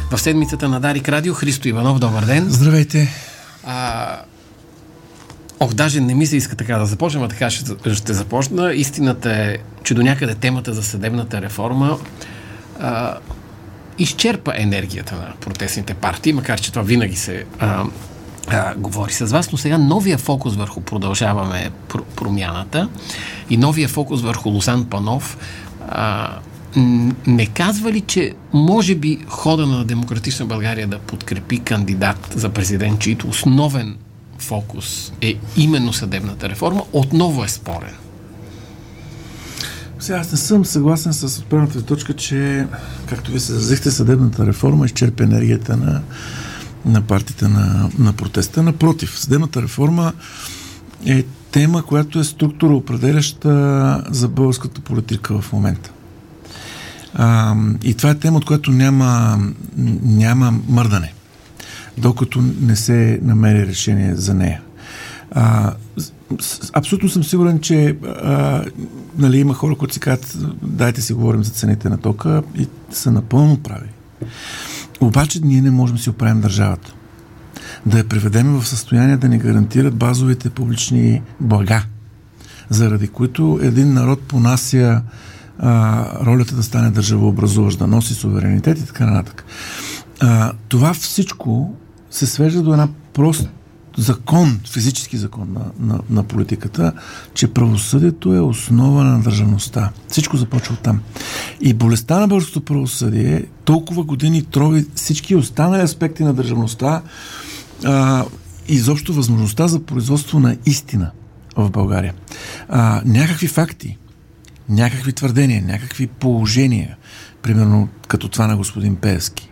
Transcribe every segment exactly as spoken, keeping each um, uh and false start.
В седмицата на Дарик Радио. Христо Иванов, добър ден. Здравейте. А, ох, даже не ми се иска така да започнем, а така ще, ще започна. Истината е, че до някъде темата за съдебната реформа а, изчерпа енергията на протестните партии, макар че това винаги се а, а, говори с вас, но сега новия фокус върху продължаваме пр- промяната и новия фокус върху Лозан Панов а, не казва ли, че може би хода на Демократична България да подкрепи кандидат за президент, чието основен фокус е именно съдебната реформа, отново е спорен? Сега аз не съм съгласен с отправната точка, че, както ви се изразихте, съдебната реформа изчерпи енергията на, на партията на, на протеста. Напротив, съдебната реформа е тема, която е структура определяща за българската политика в момента. А, и това е тема, от която няма, няма мърдане, докато не се намери решение за нея. А, абсолютно съм сигурен, че а, нали, има хора, които си казват, дайте си говорим за цените на тока, и са напълно прави. Обаче ние не можем да си оправим държавата. Да я приведем в състояние да ни гарантират базовите публични блага, заради които един народ понася а, ролята да стане държавообразуващ, да носи суверенитет и така нататък. А, това всичко се свежда до една прост закон, физически закон на, на, на политиката, че правосъдието е основа на държавността. Всичко започва от там. И болестта на българското правосъдие толкова години трови всички останали аспекти на държавността, а, изобщо възможността за производство на истина в България. А, някакви факти, някакви твърдения, някакви положения, примерно като това на господин Пеевски,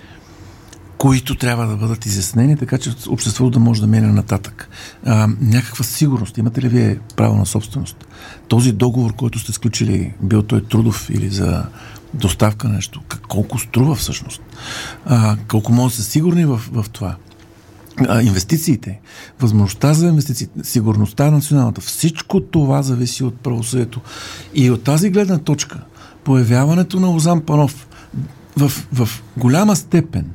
които трябва да бъдат изяснени, така че обществото да може да мине нататък. А, някаква сигурност. Имате ли вие право на собственост? Този договор, който сте сключили, бил той трудов или за доставка на нещо, колко струва всъщност? А, колко може да са сигурни в, в това? А, инвестициите, възможността за инвестиции, сигурността националната, всичко това зависи от правосъдието. И от тази гледна точка, появяването на Лозан Панов в, в голяма степен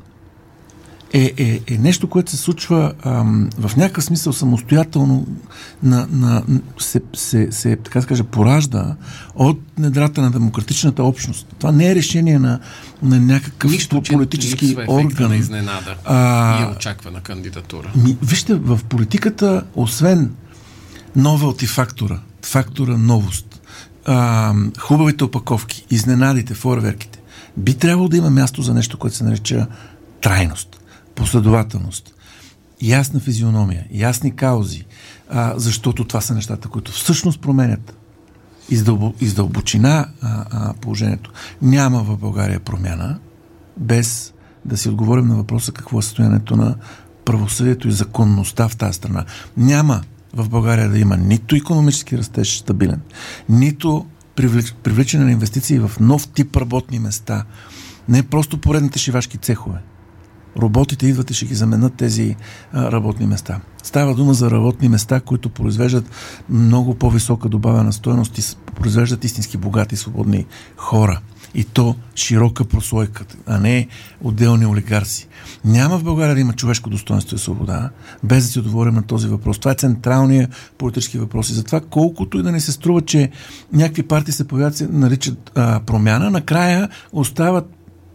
Е, е, е нещо, което се случва ам, в някакъв смисъл самостоятелно на, на, се, се, се, така да кажа, поражда от недрата на демократичната общност. Това не е решение на, на някакъв нищо, политически орган. На изненада а, и е очаквана кандидатура. Ми, вижте, в политиката, освен новелти фактора, фактора новост, а, хубавите опаковки, изненадите, фойерверките, би трябвало да има място за нещо, което се нарича трайност, последователност, ясна физиономия, ясни каузи, а, защото това са нещата, които всъщност променят издълбо, издълбочина а, а, положението. Няма в България промяна, без да си отговорим на въпроса какво е състоянието на правосъдието и законността в тази страна. Няма в България да има нито икономически растеж стабилен, нито привлич, привличане на инвестиции в нов тип работни места. Не просто поредните шивашки цехове. Роботите идват и ще ги заменят тези а, работни места. Става дума за работни места, които произвеждат много по-висока добавена стойност и произвеждат истински богати, свободни хора. И то широка прослойка, а не отделни олигарси. Няма в България да има човешко достоинство и свобода, без да си отговорим на този въпрос. Това е централният политически въпрос. И затова, колкото и да не се струва, че някакви партии се появяват, се наричат а, промяна, накрая остават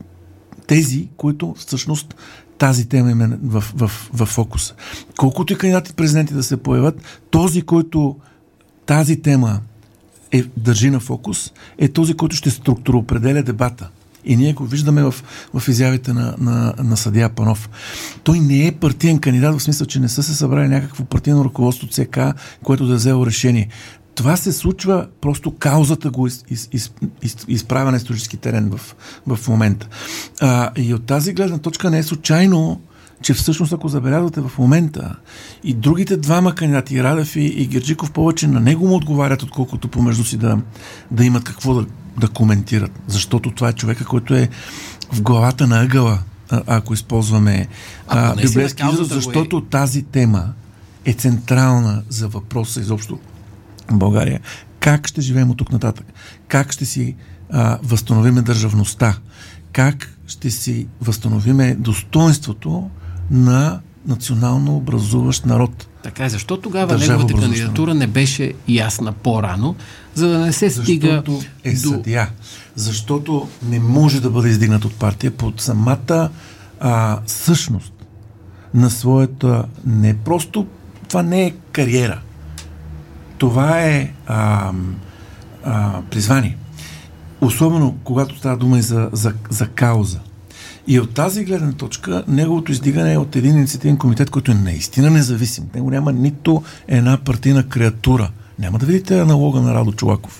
тези, които всъщност тази тема им е в, в, в фокуса. Колкото и кандидати президенти да се появят, този, който тази тема е, държи на фокус, е този, който ще структуроопределя дебата. И ние го виждаме в, в изявите на, на, на съдия Панов. Той не е партиен кандидат, в смисъл, че не са се събрали някакво партийно ръководство ЦК, което да е взело решение. Това се случва, просто каузата го из, из, из, из, изправя на исторически терен в, в момента. А, и от тази гледна точка не е случайно, че всъщност, ако забелязвате в момента, и другите двама кандидати, Радев и, и Герджиков, повече на него му отговарят, отколкото помежду си да, да имат какво да, да коментират. Защото това е човека, който е в главата на ъгъла, а, ако използваме а, библейски израз, защото е... тази тема е централна за въпроса изобщо в България. Как ще живеем от тук нататък? Как ще си а, възстановиме държавността? Как ще си възстановиме достоинството на национално образуващ народ. Така е, защо тогава неговата кандидатура не беше ясна по-рано, за да не се стига Защото е до... съдия. Защото не може да бъде издигнат от партия под самата а, същност на своята... Не просто... Това не е кариера. Това е а, а, призвание. Особено когато става дума и за, за, за кауза. И от тази гледна точка неговото издигане е от един инициативен комитет, който е наистина независим. Него няма нито една партийна креатура. Няма да видите аналога на Радо Чолаков.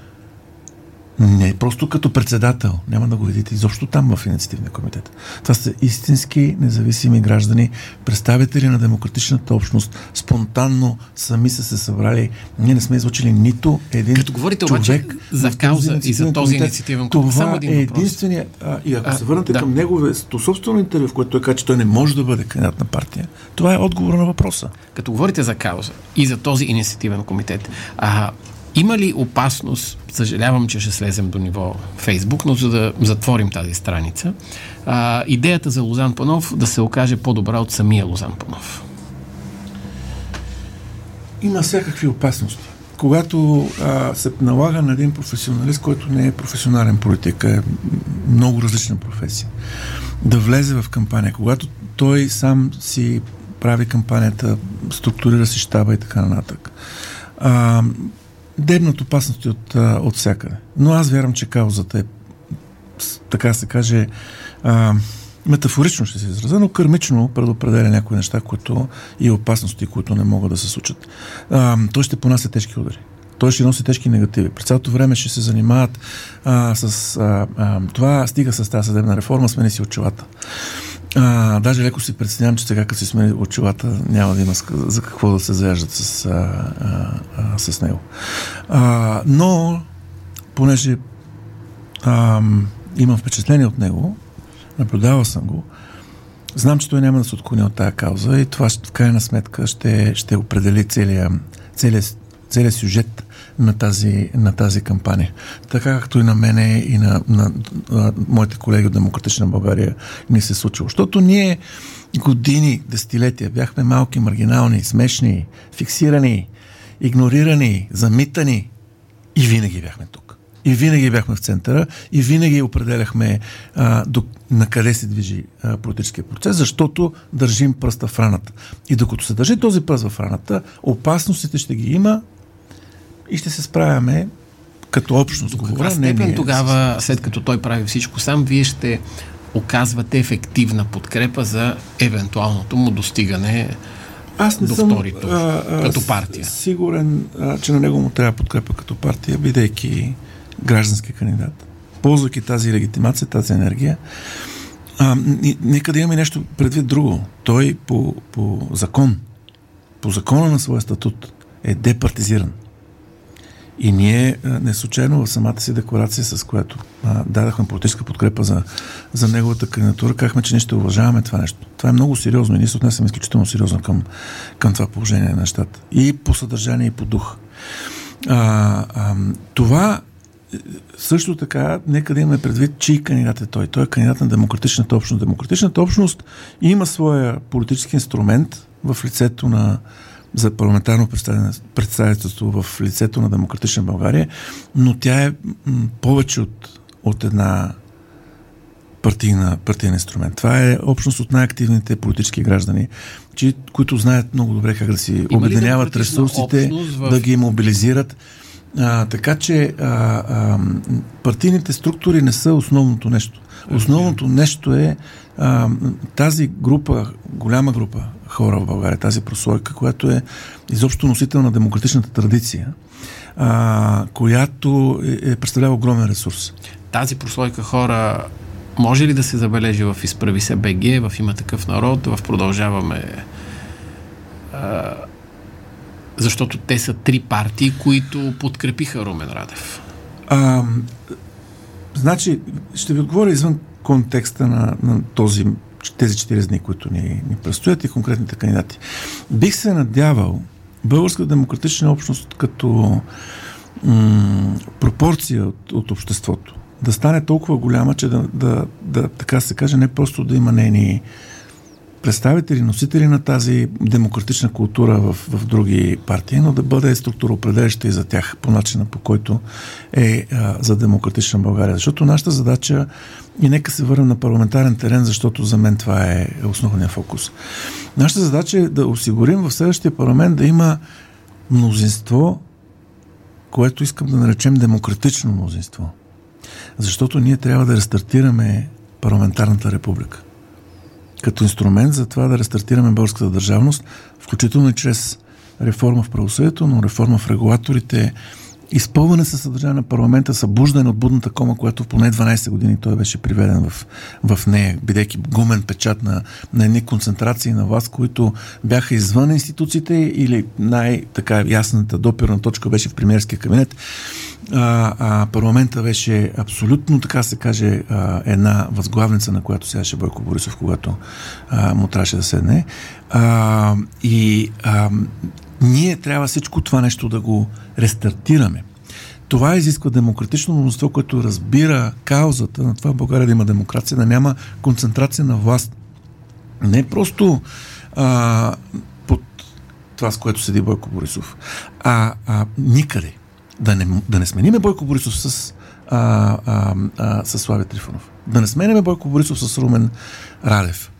Не просто като председател. Няма да го видите изобщо там в инициативния комитет. Това са истински независими граждани, представители на демократичната общност, спонтанно сами са се събрали. Ние не сме излъчили нито един Като говорите човек обаче за кауза и за този инициативен комитет, това само един е въпрос. единствения... А, и ако а, се върнете да. към неговото собствено интервю, в което той каза, че той не може да бъде кандидат на партия, това е отговор на въпроса. Като говорите за кауза и за този инициативен комитет, а, има ли опасност, съжалявам, че ще слезем до ниво Фейсбук, но за да затворим тази страница, а, идеята за Лозан Панов да се окаже по-добра от самия Лозан Панов? Има всякакви опасности. Когато а, се налага на един професионалист, който не е професионален политик, е много различна професия, да влезе в кампания, когато той сам си прави кампанията, структурира си щаба и така нататък. А, дебнат опасности от, от всякъде. Но аз вярвам, че каузата е, така се каже, а, метафорично ще се изразя, но кърмично предопределя някои неща, които и опасности, които не могат да се случат. А, той ще понася тежки удари. Той ще носи тежки негативи. През цялото време ще се занимават а, с а, а, това, стига с тази съдебна реформа, смени си очилата. А, даже леко си представям, че сега като си смени очилата, няма да има за какво да се заяждат с, а, а, а, с него. А, но, понеже а, имам впечатление от него, наблюдавал съм го, знам, че той няма да се отклони от тая кауза и това в крайна сметка ще, ще определи целият целият целият сюжет на тази, на тази кампания. Така както и на мене и на, на, на моите колеги от Демократична България ни се случило. Защото ние години, десетилетия бяхме малки, маргинални, смешни, фиксирани, игнорирани, замитани и винаги бяхме тук. И винаги бяхме в центъра и винаги определяхме а, до, на къде се движи а, политическия процес, защото държим пръста в раната. И докато се държи този пръст в раната, опасностите ще ги има и ще се справяме като общност. До каква степен не, тогава, след като той прави всичко сам, вие ще оказвате ефективна подкрепа за евентуалното му достигане Аз не до съм, втори тур, а, а, като партия? Сигурен, а, че на него му трябва подкрепа като партия, бидейки граждански кандидат. Ползвайки тази легитимация, тази енергия. А, нека да имаме нещо предвид друго. Той по, по закон, по закона на своя статут е департизиран. И ние не случайно в самата си декларация, с която а, дадахме политическа подкрепа за, за неговата кандидатура, казахме, че ние ще уважаваме това нещо. Това е много сериозно и ние се отнесем изключително сериозно към, към това положение на нещата. И по съдържание, и по дух. А, а, това също така, нека да имаме предвид, чий кандидат е той. Той е кандидат на демократичната общност. Демократичната общност има своя политически инструмент в лицето на за парламентарно представителство в лицето на Демократична България, но тя е м- повече от, от една партийна, партийен инструмент. Това е общност от най-активните политически граждани, че, които знаят много добре как да си обединяват ресурсите, в... да ги мобилизират. А, така че а, а, партийните структури не са основното нещо. Основното нещо е а, тази група, голяма група хора в България, тази прослойка, която е изобщо носител на демократичната традиция, а, която е, е представлява огромен ресурс. Тази прослойка хора може ли да се забележи в Изправи се БГ, в Има такъв народ, в Продължаваме, а, защото те са три партии, които подкрепиха Румен Радев? А, значи, ще ви отговоря извън контекста на, на този, тези четири дни, които ни, ни предстоят и конкретните кандидати. Бих се надявал българска демократична общност като м- пропорция от, от обществото да стане толкова голяма, че да, да, да така се каже, не просто да има нейни представители, носители на тази демократична култура в, в други партии, но да бъде структуроопределяща и за тях по начина, по който е а, за демократична България. Защото нашата задача, и нека се върнем на парламентарен терен, защото за мен това е основният фокус. Нашата задача е да осигурим в следващия парламент да има мнозинство, което искам да наречем демократично мнозинство. Защото ние трябва да рестартираме парламентарната република. Като инструмент за това да рестартираме българската държавност, включително и чрез реформа в правосъдието, но реформа в регулаторите, изпълване със съдържание на парламента, събуждане от будната кома, която в поне дванайсет години той беше приведен в, в нея, бидейки гумен печат на, на едни концентрации на власт, които бяха извън институциите или най-така ясната допирна точка беше в премиерския кабинет. А, а, парламента беше абсолютно, така се каже, а, една възглавница, на която седеше Бойко Борисов, когато а, му трябваше да седне. А, и а, ние трябва всичко това нещо да го рестартираме. Това изисква демократично мнозинство, което разбира каузата на това в България да има демокрация, да няма концентрация на власт. Не просто а, под това, с което седи Бойко Борисов, а, а никъде. Да не, да не смениме Бойко Борисов с, а, а, а, с Слави Трифонов. Да не смениме Бойко Борисов с Румен Радев.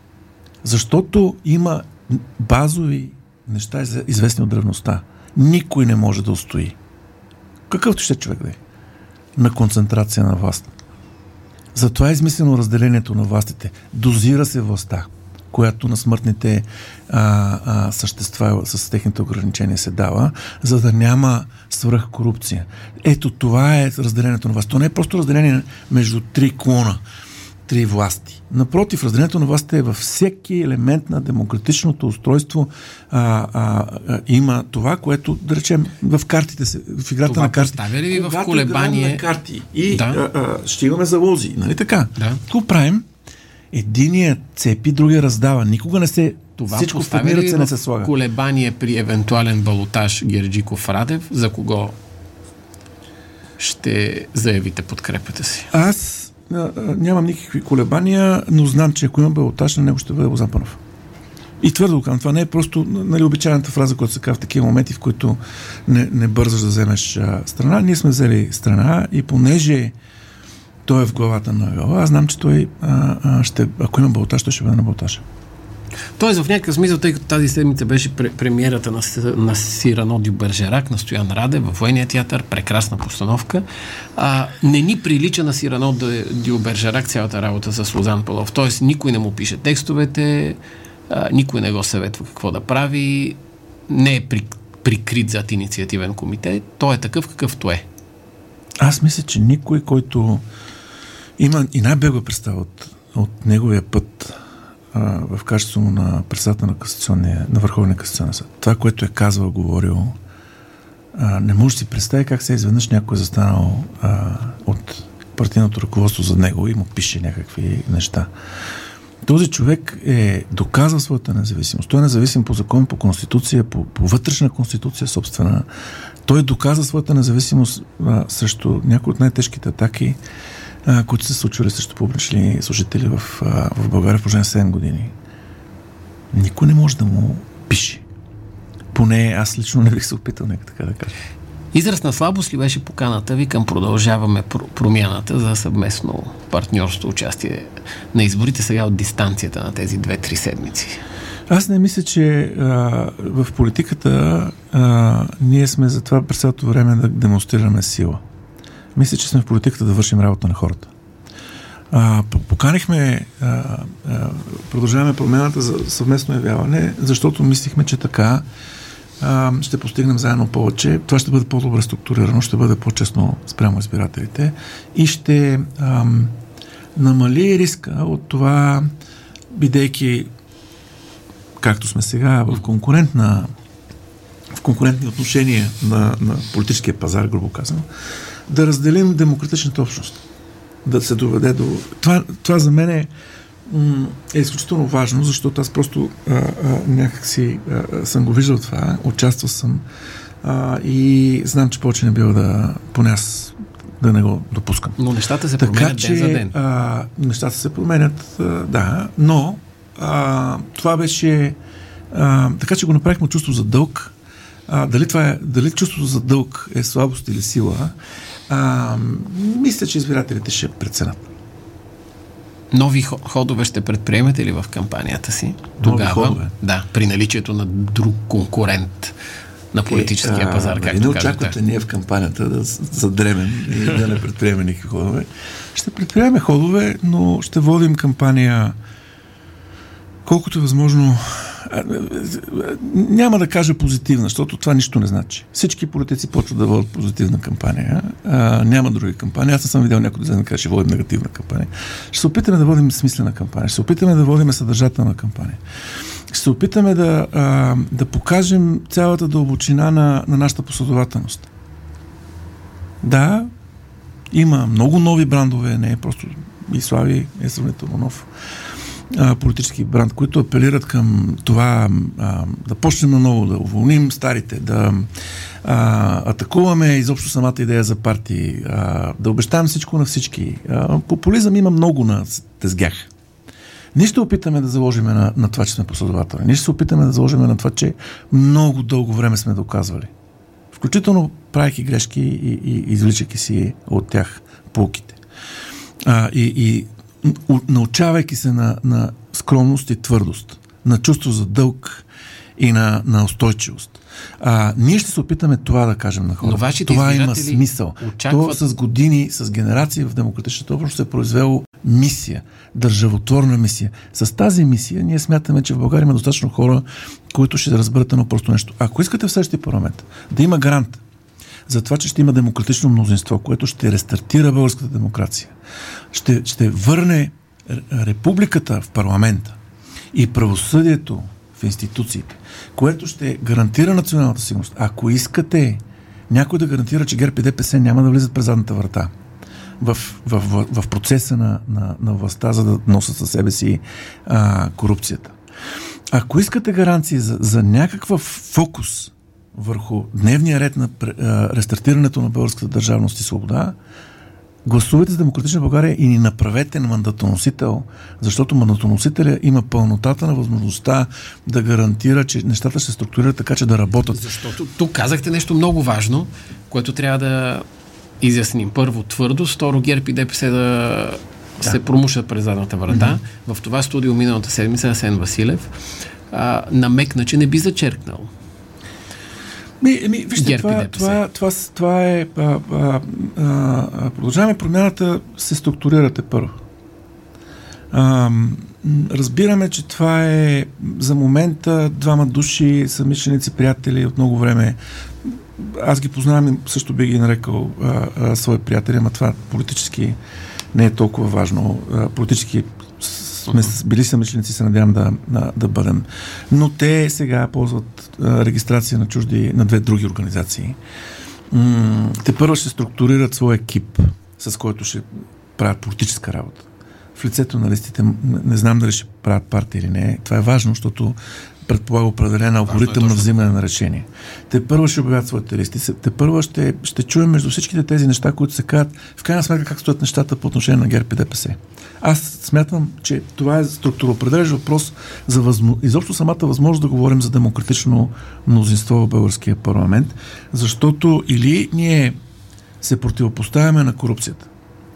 Защото има базови неща, известни от древността. Никой не може да устои. Какъвто ще човек да е. На концентрация на власт. Затова е измислено разделението на властите. Дозира се властта, която на смъртните а, а, същества с техните ограничения се дава, за да няма свръхкорупция. Ето това е разделението на власт. То не е просто разделение между три клона, три власти. Напротив, разделението на властта е във всеки елемент на демократичното устройство. А, а, а, има това, което, да речем, в картите се, в играта това на карти. Това поставя ли в колебание? На карти и да. а, а, ще имаме залози. Нали така? Да. Какво правим? Единия цепи, другия раздава. Никога не се... Това всичко поставя ли не се слага. Колебание при евентуален балотаж Герджиков-Радев, за кого ще заявите подкрепата си? Аз а, а, нямам никакви колебания, но знам, че ако има балотаж, на него ще бъде Лозан Панов. И твърдо казвам, това не е просто, нали, обичайната фраза, която се казва в такива моменти, в които не, не бързаш да вземеш а, страна. Ние сме взели страна и понеже той е в главата на Йова, аз знам, че той а, а, ще, ако има балотаж, той ще бъде на балотаж. Тоест в някакъв смисъл, тъй като тази седмица беше премиерата на, на Сирано дю Бержерак, на Стоян Радев във Военния театър, прекрасна постановка. А, не ни прилича на Сирано дю Бержерак цялата работа с Лозан Панов. Тоест никой не му пише текстовете, а, никой не го съветва какво да прави, не е при, прикрит зад инициативен комитет, той е такъв какъвто е. Аз мисля, че никой, който има и най-бегла представа от, от неговия път а, в качество му на председател на касационния, на Върховния касационен съд. Това, което е казвал, говорил, а, не може да си представи как се изведнъж някой е застанал а, от партийното ръководство за него и му пише някакви неща. Този човек е доказал своята независимост. Той е независим по закон, по конституция, по, по вътрешна конституция собствена. Той доказа своята независимост а, срещу някои от най-тежките атаки, а, които се случвали срещу публични служители в, а, в България в продължение на седем години. Никой не може да му пише. Поне аз лично не бих се опитал, нека така да кажа. Израз на слабост ли беше поканата ви към Продължаваме промяната за съвместно партньорство, участие на изборите сега от дистанцията на тези две-три седмици? Аз не мисля, че а, в политиката а, ние сме за това през цялото време да демонстрираме сила. Мисля, че сме в политиката да вършим работа на хората. А, поканихме а, а, Продължаваме промяната за съвместно явяване, защото мислихме, че така а, ще постигнем заедно повече. Това ще бъде по-добре структурирано, ще бъде по-честно спрямо избирателите и ще а, намали риска от това, бидейки както сме сега в конкурентна в конкурентни отношения на, на политическия пазар, грубо казано, да разделим демократичната общност. Да се доведе до... Това, това за мен е, м- е изключително важно, защото аз просто а, а, някакси а, съм го виждал това, участвал съм а, и знам, че повече не бива да... Поне аз да не го допускам. Но нещата се така, променят че, ден за ден. А, нещата се променят, а, да, но а, това беше а, така, че го направихме чувство за дълг. А, дали, това е, дали чувството за дълг е слабост или сила, а, мисля, че избирателите ще преценят. Нови ходове ще предприемете ли в кампанията си? Тогава, Нови ходове? Да, при наличието на друг конкурент на политическия е, пазар, а, както не кажете. очаквате ние в кампанията да задремем и да не предприемем никакви ходове. Ще предприемем ходове, но ще водим кампания колкото е възможно. Няма да кажа позитивна, защото това нищо не значи. Всички политици почват да водят позитивна кампания. А, няма други кампании. Аз не съм видял някой да каже, ще водим негативна кампания. Ще се опитаме да водим смислена кампания. Ще се опитаме да водим съдържателна кампания. Ще се опитаме да, а, да покажем цялата дълбочина на, на нашата последователност. Да, има много нови брандове, не е просто и Слави е сравнително нов политически бранд, които апелират към това а, да почнем наново, да уволним старите, да а, атакуваме изобщо самата идея за партии, а, да обещаем всичко на всички. А, популизъм има много на тезгях. Ние ще опитаме да заложим на, на това, че сме последователни. Ние ще се опитаме да заложим на това, че много дълго време сме доказвали. Включително правейки грешки и, и извличайки си от тях поуките. А, и, и научавайки се на, на скромност и твърдост, на чувство за дълг и на, на устойчивост. А, ние ще се опитаме това да кажем на хората. Това има смисъл. Очакват... То с години, с генерации в демократичната общност се е произвело мисия, държавотворна мисия. С тази мисия ние смятаме, че в България има достатъчно хора, които ще разберат едно просто нещо. Ако искате в следващия парламент да има гарант за това, че ще има демократично мнозинство, което ще рестартира българската демокрация, ще, ще върне републиката в парламента и правосъдието в институциите, което ще гарантира националната сигурност. Ако искате някой да гарантира, че ГЕРБ и ДПС няма да влизат през задната врата в, в, в, в процеса на, на, на властта, за да носят със себе си а, корупцията. Ако искате гаранции за, за някакъв фокус върху дневния ред на а, рестартирането на българската държавност и свобода, гласувайте за Демократична България и ни направете на мандатоносител, защото мандатоносителя има пълнотата на възможността да гарантира, че нещата ще се структурират така, че да работят. Защото тук казахте нещо много важно, което трябва да изясним. Първо твърдост, второ ГЕРБ и ДПС да, да. се промушат през задната врата. Mm-hmm. В това студио миналата седмица Асен Василев а, намекна, че не би зачеркнал. Ми, ми, вижте, това, това, това, това е а, а, а, продължаваме промяната се структурирате първо. А, разбираме, че това е за момента двама души, съмишленици, приятели от много време. Аз ги познавам и също би ги нарекал а, а, свои приятели, ама това политически не е толкова важно. А, политически сме били съмишленици, се надявам да, да, да бъдем. Но те сега ползват а, регистрация на чужди, на две други организации. М- те първо ще структурират своя екип, с който ще правят политическа работа. В лицето на листите не, не знам дали ще правят партия или не. Това е важно, защото предполага определен алгоритъм на взимане на решение. Те първо ще обявят своите листи. Те първо ще, ще чуем между всичките тези неща, които се казват, в крайна сметка как стоят нещата по отношение на ГЕРБ и ДПС. Аз смятам, че това е структуроопределящ въпрос за възмо... изобщо самата възможност да говорим за демократично мнозинство в българския парламент, защото или ние се противопоставяме на корупцията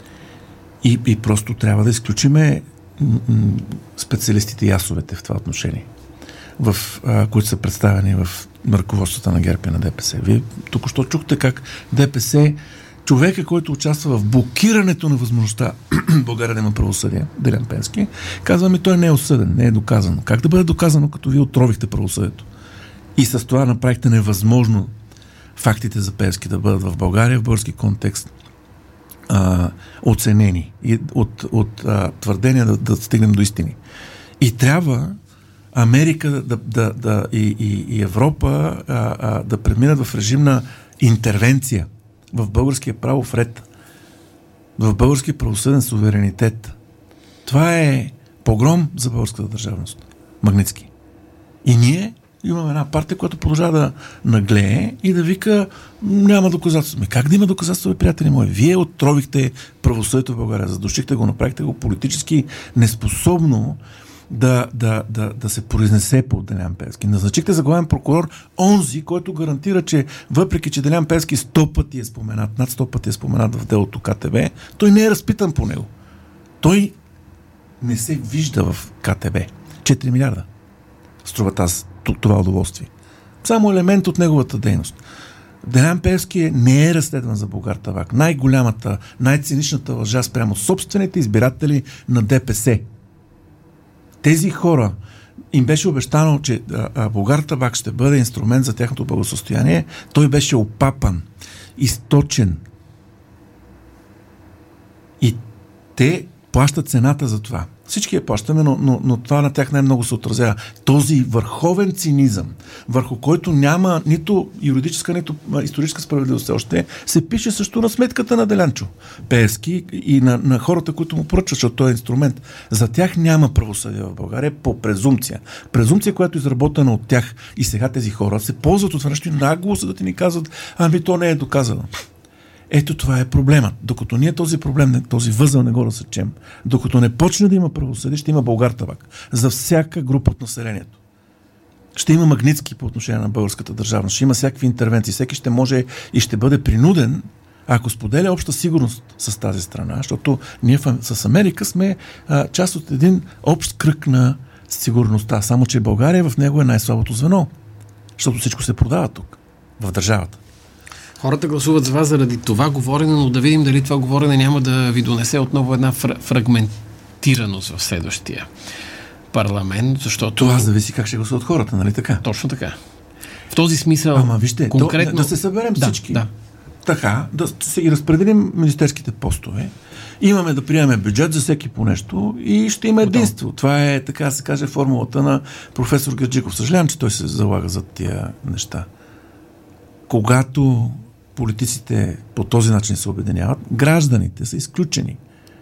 и, и просто трябва да изключиме м- м- специалистите и асовете в това отношение, в, а, които са представени в ръководството на ГЕРБ и на ДПС. Вие току-що чухте как ДПС, човека, който участва в блокирането на възможността България да има правосъдие, Делян Пеевски, казва ми, той не е осъден, не е доказано. Как да бъде доказано, като вие отровихте правосъдието? И с това направихте невъзможно фактите за Пеевски да бъдат в България, в български контекст а, оценени и от, от а, твърдения да, да стигнем до истини. И трябва Америка да, да, да, и, и, и Европа а, а, да преминат в режим на интервенция в българския правов ред, в българския правосъден суверенитет. Това е погром за българската държавност. Магнитски. И ние имаме една партия, която продължава да наглее и да вика няма доказателства. Ами как да има доказателства, приятели мои? Вие отровихте правосъдието в България, задушихте го, направихте го политически неспособно да, да, да, да се произнесе по Делян Пеевски. Назначихте за главен прокурор онзи, който гарантира, че въпреки, че Делян Пеевски сто пъти е споменат, над сто пъти е споменат в делото КТБ, той не е разпитан по него. Той не се вижда в КТБ. четири милиарда струва тази, това удоволствие. Само елемент от неговата дейност. Делян Пеевски не е разследван за Булгартабак. Най-голямата, най-циничната лъжа спрямо собствените избиратели на ДПС. Тези хора им беше обещано, че Булгартабак ще бъде инструмент за тяхното благосъстояние. Той беше опапан, източен. И те плащат цената за това. Всички я плащаме, но, но, но това на тях най-много се отразява. Този върховен цинизъм, върху който няма нито юридическа, нито историческа справедливост още, се пише също на сметката на Делянчо Пеевски и на, на хората, които му поръчват, защото той е инструмент. За тях няма правосъдие в България по презумпция. Презумпция, която е изработена от тях и сега тези хора се ползват от това нещо и нагло, за да ти ни казват, ами то не е доказано. Ето това е проблемът. Докато ние този проблем, този възъл не го разсечем, докато не почне да има правосъдие, ще има Булгартабак за всяка група от населението. Ще има Магнитски по отношение на българската държавност, ще има всякакви интервенции, всеки ще може и ще бъде принуден, ако споделя обща сигурност с тази страна, защото ние с Америка сме а, част от един общ кръг на сигурността, само че България в него е най-слабото звено, защото всичко се продава тук, в държавата. Хората гласуват за вас заради това говорене, но да видим дали това говорене няма да ви донесе отново една фр- фрагментираност в следващия парламент, защото... Това зависи как ще гласуват хората, нали така? Точно така. В този смисъл... Ама вижте, конкретно... да, да се съберем да, всички. Да. Така, да се ги разпределим министерските постове. Имаме да приемем бюджет за всеки по нещо и ще има единство. Това е, така се каже, формулата на професор Гаджиков. Съжалявам, че той се залага за тия неща. Когато политиците по този начин се обединяват, гражданите са изключени.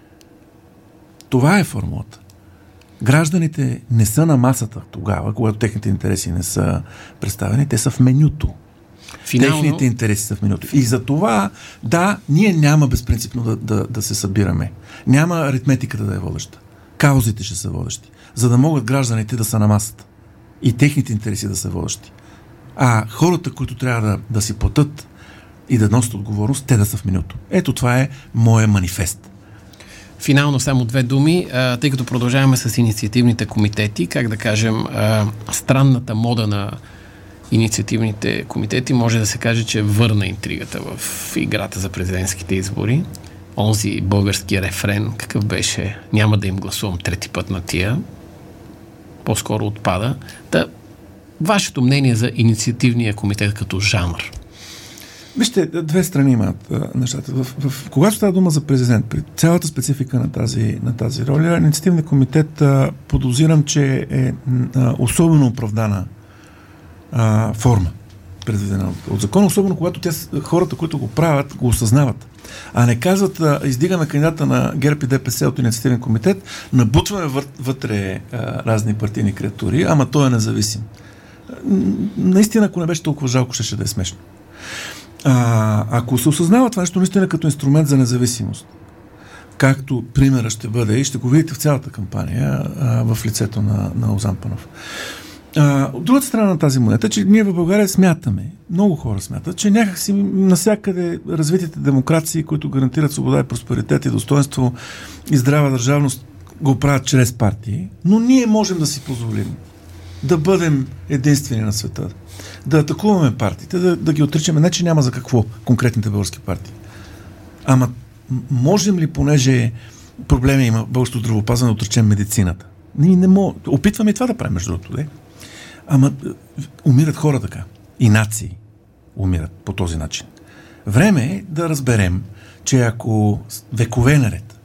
Това е формулата. Гражданите не са на масата тогава, когато техните интереси не са представени, те са в менюто. Финално... Техните интереси са в менюто. И за това, да, ние няма безпринципно да, да, да се събираме. Няма аритметиката да е водеща. Каузите ще са водещи. За да могат гражданите да са на масата. И техните интереси да са водещи. А хората, които трябва да, да си платят и да носят отговорност, те да са в менюто. Ето това е моя манифест. Финално само две думи, а, тъй като продължаваме с инициативните комитети, как да кажем, а, странната мода на инициативните комитети може да се каже, че върна интригата в играта за президентските избори. Онзи български рефрен, какъв беше, няма да им гласувам трети път на тия, по-скоро отпада. Та, вашето мнение за инициативния комитет като жанр? Вижте, две страни имат а, нещата. В, в, когато става дума за президент, при цялата специфика на тази, на тази роля, инициативният комитет а, подозирам, че е а, особено оправдана а, форма, предвидена от, от закона, особено когато те, хората, които го правят, го осъзнават. А не казват, а, издигаме кандидата на ГЕРБ и ДПС от инициативен комитет, набутваме вътре а, разни партийни креатури, ама той е независим. Наистина, ако не беше толкова жалко, ще, ще да е смешно. А, ако се осъзнава това нещо наистина като инструмент за независимост, както примера ще бъде и ще го видите в цялата кампания а, в лицето на, на Лозан Панов. А, от другата страна на тази монета, че ние в България смятаме, много хора смятат, че някакси насякъде развитите демокрации, които гарантират свобода и просперитет и достоинство и здрава държавност, го правят чрез партии, но ние можем да си позволим да бъдем единствени на света, да атакуваме партиите, да, да ги отричаме. Не, че няма за какво конкретните български партии. Ама можем ли, понеже проблеми има българското здравеопазване, да отричем медицината? Ние не можем. Опитваме и това да правим, между другото. Де? Ама умират хора така. И нации умират по този начин. Време е да разберем, че ако векове наред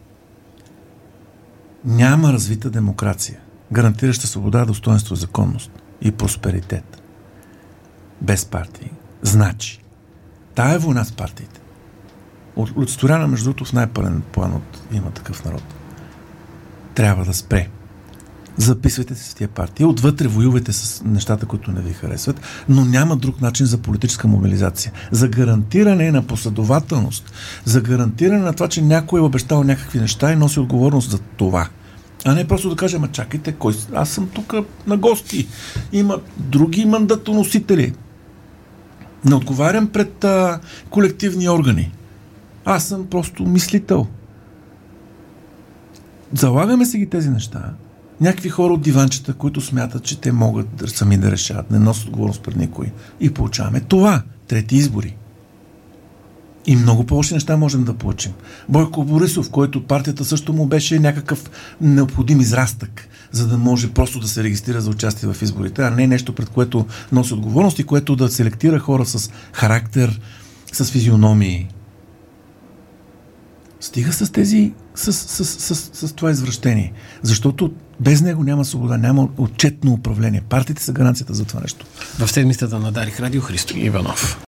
няма развита демокрация, гарантираща свобода, достоинство, законност и просперитет без партии, значи тая война с партиите, олицетворена между другото в най-пълен план от Има такъв народ, трябва да спре. записвайте се в тия партии, отвътре воювайте с нещата, които не ви харесват, но няма друг начин за политическа мобилизация. За гарантиране на последователност, за гарантиране на това, че някой е обещал някакви неща и носи отговорност за това. А не просто да кажем, а чакайте, кой... аз съм тук на гости. Има други мандатоносители. Не отговарям пред а, колективни органи. Аз съм просто мислител. Залагаме си ги тези неща. Някакви хора от диванчета, които смятат, че те могат сами да решават, не носят отговорност пред никой. И получаваме това. Трети избори. И много по-лоши неща можем да получим. Бойко Борисов, който партията също му беше някакъв необходим израстък, за да може просто да се регистрира за участие в изборите, а не нещо, пред което носи отговорност и което да селектира хора с характер, с физиономии. Стига с тези, с, с, с, с, с това извращение. Защото без него няма свобода, няма отчетно управление. Партиите са гаранцията за това нещо. В седмицата на Дарик Радио Христо Иванов.